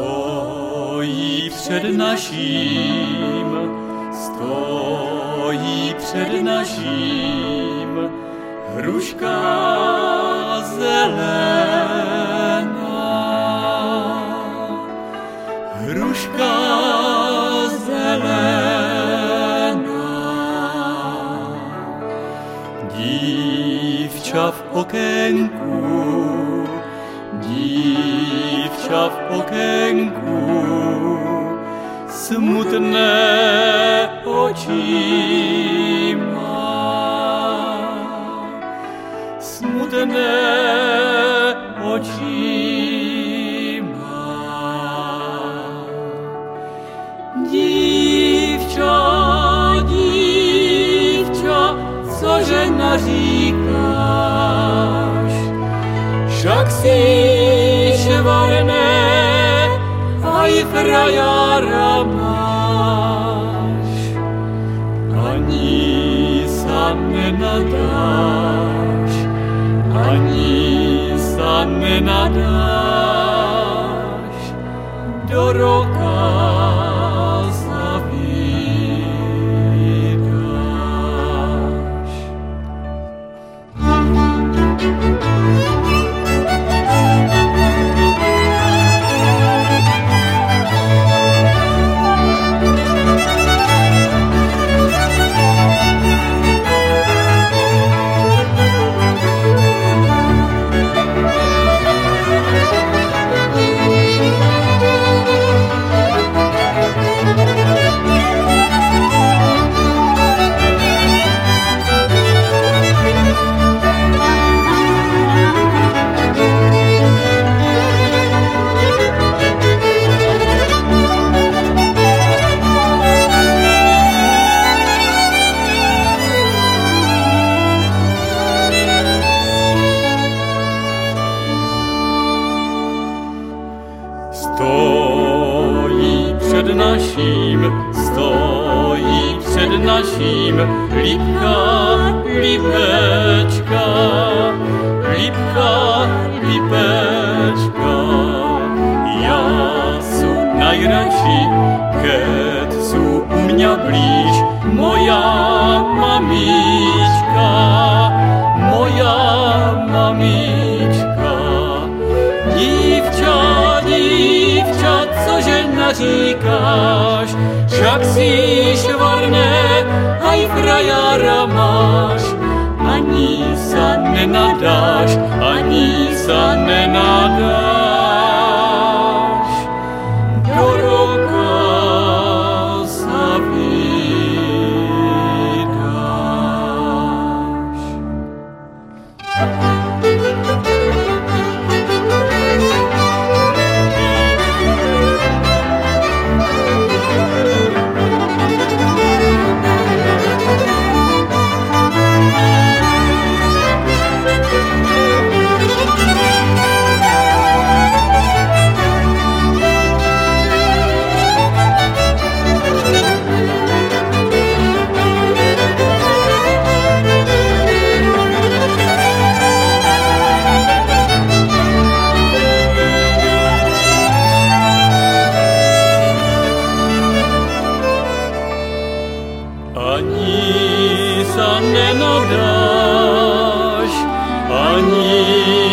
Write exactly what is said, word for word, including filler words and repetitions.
Stojí před naším, stojí před naším hruška zelená, hruška zelená. Dívča v okénku, dívča v okénku, smutné oči má, smutné oči má. Dívča, dívča, cože naříkáš? Však si švarné a i frajara máš. Ani sa nenadáš, ani sa nenadáš do roka zavídáš. Stojí před naším, stojí před naším lípka, lípečka, lípka, lípečka. Já sú najradši, keď sú u mňa blíž moja mamička, moja mamička. Dívča, dívča, cože naříkáš? Však si švarné aj frajara máš. Ani sa nenadáš, ani sa nenadáš do roka zavídáš. Ani sa nenadáš, ani